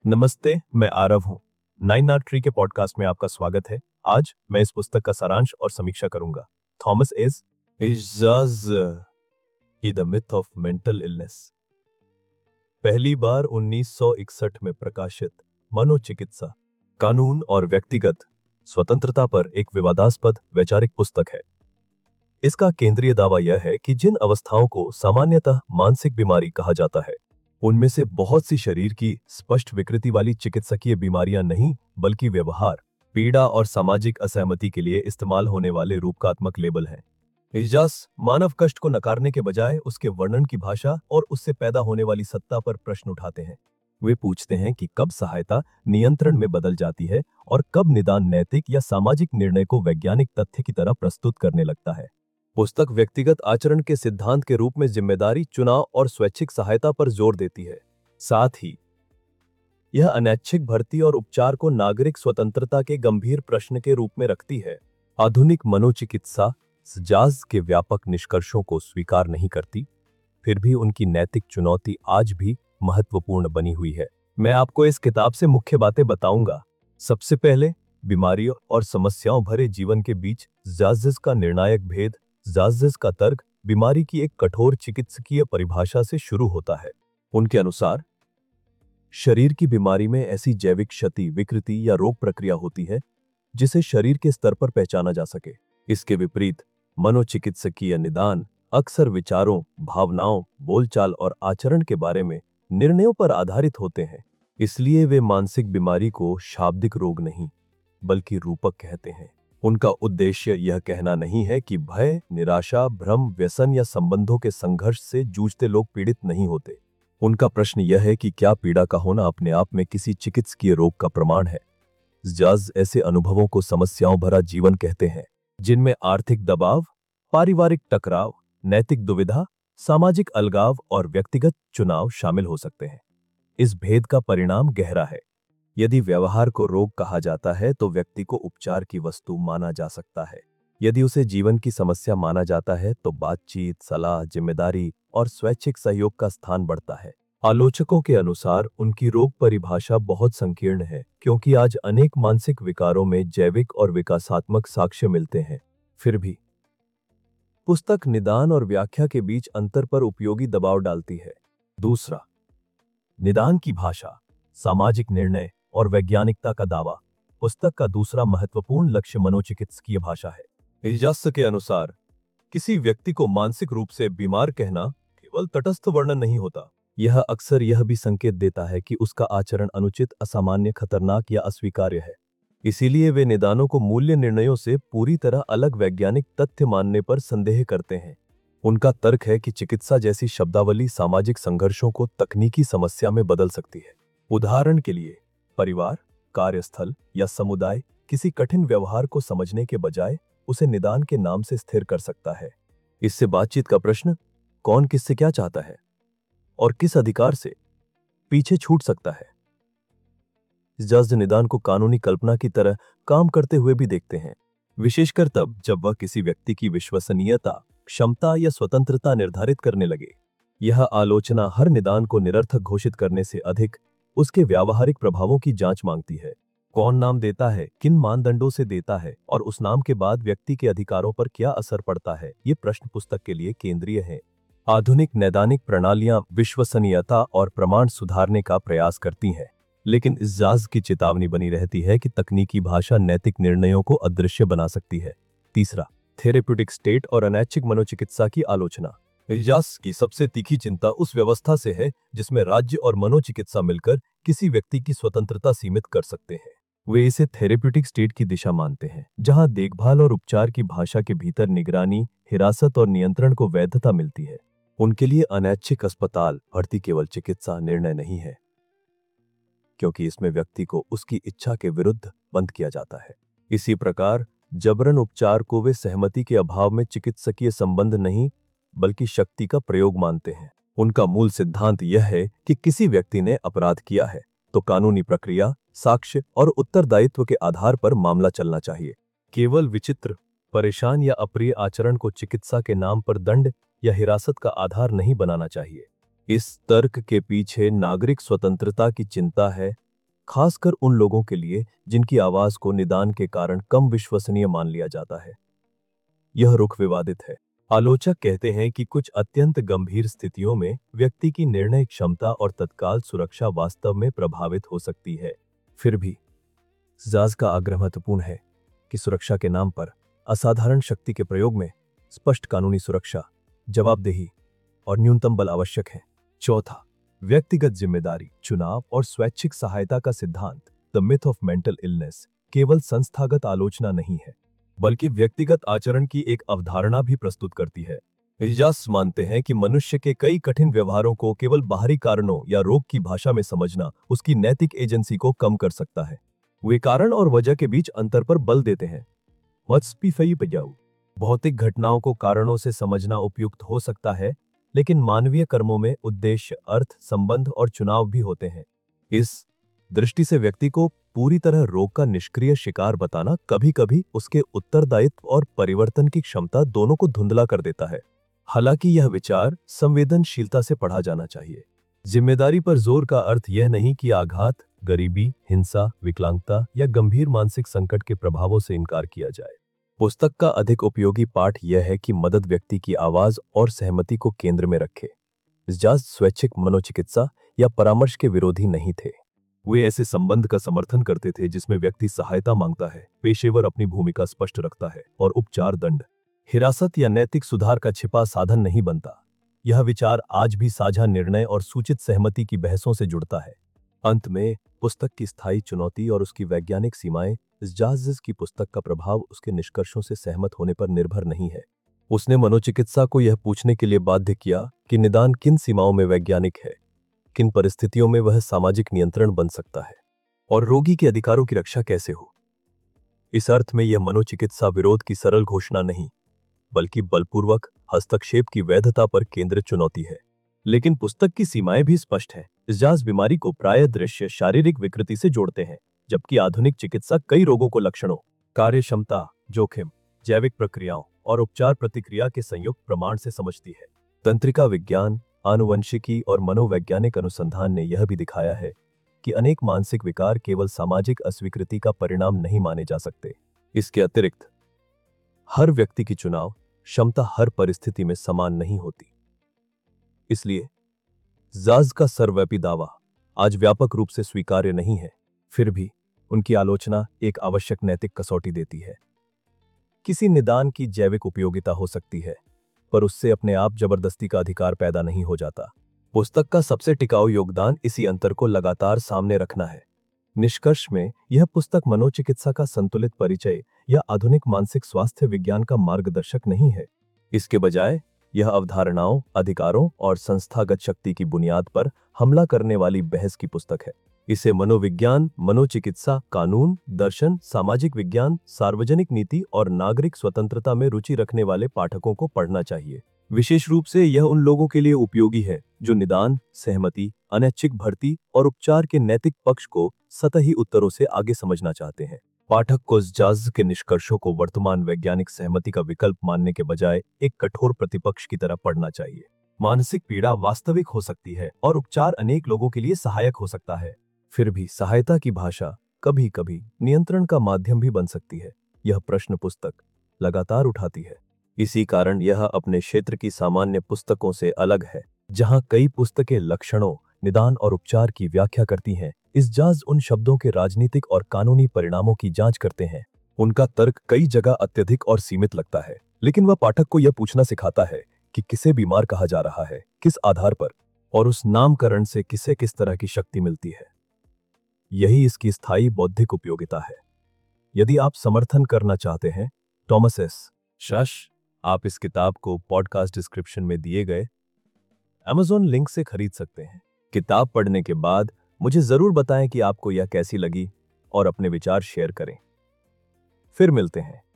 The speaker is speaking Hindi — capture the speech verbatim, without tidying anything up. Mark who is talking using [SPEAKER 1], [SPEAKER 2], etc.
[SPEAKER 1] नमस्ते, मैं आरव हूँ। नाइन आर ट्री के पॉडकास्ट में आपका स्वागत है। आज मैं इस पुस्तक का सारांश और समीक्षा करूंगा। थॉमस एज इजाज की the myth of mental illness. पहली बार उन्नीस सौ इकसठ में प्रकाशित मनोचिकित्सा, कानून और व्यक्तिगत स्वतंत्रता पर एक विवादास्पद वैचारिक पुस्तक है। इसका केंद्रीय दावा यह है कि जिन अवस्थाओं को सामान्यतः मानसिक बीमारी कहा जाता है, उनमें से बहुत सी शरीर की स्पष्ट विकृति वाली चिकित्सकीय बीमारियां नहीं, बल्कि व्यवहार, पीड़ा और सामाजिक असहमति के लिए इस्तेमाल होने वाले रूपकात्मक लेबल हैं। इजाज मानव कष्ट को नकारने के बजाय उसके वर्णन की भाषा और उससे पैदा होने वाली सत्ता पर प्रश्न उठाते हैं। वे पूछते हैं कि कब सहायता नियंत्रण में बदल जाती है और कब निदान नैतिक या सामाजिक निर्णय को वैज्ञानिक तथ्य की तरह प्रस्तुत करने लगता है। पुस्तक व्यक्तिगत आचरण के सिद्धांत के रूप में जिम्मेदारी, चुनाव और स्वैच्छिक सहायता पर जोर देती है। साथ ही यह अनैच्छिक भर्ती और उपचार को नागरिक स्वतंत्रता के गंभीर प्रश्न के रूप में रखती है। आधुनिक मनोचिकित्सा जाज के व्यापक निष्कर्षों को स्वीकार नहीं करती, फिर भी उनकी नैतिक चुनौती आज भी महत्वपूर्ण बनी हुई है। मैं आपको इस किताब से मुख्य बातें बताऊंगा। सबसे पहले, बीमारियों और समस्याओं भरे जीवन के बीच जाज का निर्णायक भेद। जाज का तर्क बीमारी की एक कठोर चिकित्सकीय परिभाषा से शुरू होता है। उनके अनुसार शरीर की बीमारी में ऐसी जैविक क्षति, विकृति या रोग प्रक्रिया होती है जिसे शरीर के स्तर पर पहचाना जा सके। इसके विपरीत मनोचिकित्सकीय निदान अक्सर विचारों, भावनाओं, बोलचाल और आचरण के बारे में निर्णयों पर आधारित होते हैं। इसलिए वे मानसिक बीमारी को शाब्दिक रोग नहीं, बल्कि रूपक कहते हैं। उनका उद्देश्य यह कहना नहीं है कि भय, निराशा, भ्रम, व्यसन या संबंधों के संघर्ष से जूझते लोग पीड़ित नहीं होते। उनका प्रश्न यह है कि क्या पीड़ा का होना अपने आप में किसी चिकित्सकीय रोग का प्रमाण है। जाज ऐसे अनुभवों को समस्याओं भरा जीवन कहते हैं, जिनमें आर्थिक दबाव, पारिवारिक टकराव, नैतिक दुविधा, सामाजिक अलगाव और व्यक्तिगत चुनाव शामिल हो सकते हैं। इस भेद का परिणाम गहरा है। यदि व्यवहार को रोग कहा जाता है तो व्यक्ति को उपचार की वस्तु माना जा सकता है। यदि उसे जीवन की समस्या माना जाता है तो बातचीत, सलाह, जिम्मेदारी और स्वैच्छिक सहयोग का स्थान बढ़ता है। आलोचकों के अनुसार उनकी रोग परिभाषा बहुत संकीर्ण है, क्योंकि आज अनेक मानसिक विकारों में जैविक और विकासात्मक साक्ष्य मिलते हैं। फिर भी पुस्तक निदान और व्याख्या के बीच अंतर पर उपयोगी दबाव डालती है। दूसरा, निदान की भाषा, सामाजिक निर्णय और वैज्ञानिकता का दावा। पुस्तक का दूसरा महत्वपूर्ण लक्ष्य मनोचिकित्सकीय भाषा है। इजाज के अनुसार किसी व्यक्ति को मानसिक रूप से बीमार कहना केवल तटस्थ वर्णन नहीं होता, यह अक्सर यह भी संकेत देता है कि उसका आचरण अनुचित, असामान्य, खतरनाक या अस्वीकार्य है। इसीलिए वे निदानों को मूल्य निर्णयों से पूरी तरह अलग वैज्ञानिक तथ्य मानने पर संदेह करते हैं। उनका तर्क है कि चिकित्सा जैसी शब्दावली सामाजिक संघर्षों को तकनीकी समस्या में बदल सकती है। उदाहरण के लिए, परिवार, कार्यस्थल या समुदाय किसी कठिन व्यवहार को समझने के बजाय उसे निदान के नाम से स्थिर कर सकता है। इससे बातचीत का प्रश्न, कौन किससे क्या चाहता है और किस अधिकार से, पीछे छूट सकता है। जज निदान को कानूनी कल्पना की तरह काम करते हुए भी देखते हैं, विशेषकर तब जब वह किसी व्यक्ति की विश्वसनीयता, क्षमता या स्वतंत्रता निर्धारित करने लगे। यह आलोचना हर निदान को निरर्थक घोषित करने से अधिक उसके व्यावहारिक प्रभावों की जांच मांगती है। कौन नाम देता है, किन मानदंडों से देता है और उस नाम के बाद व्यक्ति के अधिकारों पर क्या असर पड़ता है, ये प्रश्न पुस्तक के लिए केंद्रीय है। आधुनिक नैदानिक प्रणालियां विश्वसनीयता और प्रमाण सुधारने का प्रयास करती हैं, लेकिन इस जाज की चेतावनी बनी रहती है कि तकनीकी भाषा नैतिक निर्णयों को अदृश्य बना सकती है। तीसरा, थेरेप्यूटिक स्टेट और अनैच्छिक मनोचिकित्सा की आलोचना। इजाज की सबसे तीखी चिंता उस व्यवस्था से है जिसमें राज्य और मनोचिकित्सा मिलकर किसी व्यक्ति की स्वतंत्रता सीमित कर सकते हैं। वे इसे थेरेप्यूटिक स्टेट की दिशा मानते हैं, जहां देखभाल और उपचार की भाषा के भीतर निगरानी, हिरासत और नियंत्रण को वैधता मिलती है। उनके लिए अनैच्छिक अस्पताल भर्ती केवल चिकित्सा निर्णय नहीं है, क्योंकि इसमें व्यक्ति को उसकी इच्छा के विरुद्ध बंद किया जाता है। इसी प्रकार जबरन उपचार को वे सहमति के अभाव में चिकित्सकीय संबंध नहीं, बल्कि शक्ति का प्रयोग मानते हैं। उनका मूल सिद्धांत यह है कि किसी व्यक्ति ने अपराध किया है तो कानूनी प्रक्रिया, साक्ष्य और उत्तरदायित्व के आधार पर मामला चलना चाहिए। केवल विचित्र, परेशान या अप्रिय आचरण को चिकित्सा के नाम पर दंड या हिरासत का आधार नहीं बनाना चाहिए। इस तर्क के पीछे नागरिक स्वतंत्रता की चिंता है, खासकर उन लोगों के लिए जिनकी आवाज को निदान के कारण कम विश्वसनीय मान लिया जाता है। यह रुख विवादित है। आलोचक कहते हैं कि कुछ अत्यंत गंभीर स्थितियों में व्यक्ति की निर्णय क्षमता और तत्काल सुरक्षा वास्तव में प्रभावित हो सकती है। फिर भी जाज का आग्रह महत्वपूर्ण है कि सुरक्षा के नाम पर असाधारण शक्ति के प्रयोग में स्पष्ट कानूनी सुरक्षा, जवाबदेही और न्यूनतम बल आवश्यक है। चौथा, व्यक्तिगत जिम्मेदारी, चुनाव और स्वैच्छिक सहायता का सिद्धांत, the myth of mental illness, केवल संस्थागत आलोचना नहीं है बल्कि व्यक्तिगत आचरण की एक अवधारणा भी प्रस्तुत करती है। इजाज मानते हैं कि मनुष्य के कई कठिन व्यवहारों को केवल बाहरी कारणों या रोग की भाषा में समझना उसकी नैतिक एजेंसी को कम कर सकता है। वे कारण और वजह के बीच अंतर पर बल देते हैं। भौतिक घटनाओं को कारणों से समझना उपयुक्त हो सकता है, लेकिन मानवीय कर्मों में उद्देश्य, अर्थ, संबंध और चुनाव भी होते हैं। इस दृष्टि से व्यक्ति को पूरी तरह रोग का निष्क्रिय शिकार बताना कभी-कभी उसके उत्तरदायित्व और परिवर्तन की क्षमता दोनों को धुंधला कर देता है। हालांकि यह विचार संवेदनशीलता से पढ़ा जाना चाहिए। जिम्मेदारी पर जोर का अर्थ यह नहीं कि आघात, गरीबी, हिंसा, विकलांगता या गंभीर मानसिक संकट के प्रभावों से इनकार किया जाए। पुस्तक का अधिक उपयोगी पाठ यह है कि मदद व्यक्ति की आवाज और सहमति को केंद्र में रखे। जाज स्वैच्छिक मनोचिकित्सा या परामर्श के विरोधी नहीं थे। वे ऐसे संबंध का समर्थन करते थे जिसमें व्यक्ति सहायता मांगता है, पेशेवर अपनी भूमिका स्पष्ट रखता है और उपचार दंड, हिरासत या नैतिक सुधार का छिपा साधन नहीं बनता। यह विचार आज भी साझा निर्णय और सूचित सहमति की बहसों से जुड़ता है। अंत में पुस्तक की स्थायी चुनौती और उसकी वैज्ञानिक सीमाएं। जाज की पुस्तक का प्रभाव उसके निष्कर्षों से सहमत होने पर निर्भर नहीं है। उसने मनोचिकित्सा को यह पूछने के लिए बाध्य किया कि निदान किन सीमाओं में वैज्ञानिक है, किन परिस्थितियों में वह सामाजिक नियंत्रण बन सकता है और रोगी के अधिकारों की रक्षा कैसे हो। इस अर्थ में यह मनोचिकित्सा विरोध की सरल घोषणा नहीं, बल्कि बलपूर्वक हस्तक्षेप की वैधता पर केंद्रित चुनौती है। लेकिन पुस्तक की सीमाएं भी स्पष्ट हैं। जाज बीमारी को प्रायः दृश्य शारीरिक विकृति से जोड़ते हैं, जबकि आधुनिक चिकित्सा कई रोगों को लक्षणों, कार्यक्षमता, जोखिम, जैविक प्रक्रियाओं और उपचार प्रतिक्रिया के संयुक्त प्रमाण से समझती है। तंत्रिका विज्ञान, आनुवंशिकी और मनोवैज्ञानिक अनुसंधान ने यह भी दिखाया है कि अनेक मानसिक विकार केवल सामाजिक अस्वीकृति का परिणाम नहीं माने जा सकते। इसके अतिरिक्त हर व्यक्ति की चुनाव क्षमता हर परिस्थिति में समान नहीं होती। इसलिए जाज का सर्वव्यापी दावा आज व्यापक रूप से स्वीकार्य नहीं है। फिर भी उनकी आलोचना एक आवश्यक नैतिक कसौटी देती है। किसी निदान की जैविक उपयोगिता हो सकती है, पर उससे अपने आप जबरदस्ती का अधिकार पैदा नहीं हो जाता। पुस्तक का सबसे टिकाऊ योगदान इसी अंतर को लगातार सामने रखना है। निष्कर्ष में यह पुस्तक मनोचिकित्सा का संतुलित परिचय या आधुनिक मानसिक स्वास्थ्य विज्ञान का मार्गदर्शक नहीं है। इसके बजाय यह अवधारणाओं, अधिकारों और संस्थागत शक्ति की बुनियाद पर हमला करने वाली बहस की पुस्तक है। इसे मनोविज्ञान, मनोचिकित्सा, कानून, दर्शन, सामाजिक विज्ञान, सार्वजनिक नीति और नागरिक स्वतंत्रता में रुचि रखने वाले पाठकों को पढ़ना चाहिए। विशेष रूप से यह उन लोगों के लिए उपयोगी है जो निदान, सहमति, अनैच्छिक भर्ती और उपचार के नैतिक पक्ष को सतही उत्तरों से आगे समझना चाहते हैं। पाठक को जाज के निष्कर्षों को वर्तमान वैज्ञानिक सहमति का विकल्प मानने के बजाय एक कठोर प्रतिपक्ष की तरह पढ़ना चाहिए। मानसिक पीड़ा वास्तविक हो सकती है और उपचार अनेक लोगों के लिए सहायक हो सकता है। फिर भी सहायता की भाषा कभी कभी नियंत्रण का माध्यम भी बन सकती है। यह प्रश्न पुस्तक लगातार उठाती है। इसी कारण यह अपने क्षेत्र की सामान्य पुस्तकों से अलग है, जहां कई पुस्तकें लक्षणों, निदान और उपचार की व्याख्या करती हैं। इस जाज उन शब्दों के राजनीतिक और कानूनी परिणामों की जांच करते हैं। उनका तर्क कई जगह अत्यधिक और सीमित लगता है, लेकिन वह पाठक को यह पूछना सिखाता है कि किसे बीमार कहा जा रहा है, किस आधार पर, और उस नामकरण से किसे किस तरह की शक्ति मिलती है। यही इसकी स्थायी बौद्धिक उपयोगिता है। यदि आप समर्थन करना चाहते हैं थॉमस एस शश, आप इस किताब को पॉडकास्ट डिस्क्रिप्शन में दिए गए अमेज़न लिंक से खरीद सकते हैं। किताब पढ़ने के बाद मुझे जरूर बताएं कि आपको यह कैसी लगी और अपने विचार शेयर करें। फिर मिलते हैं।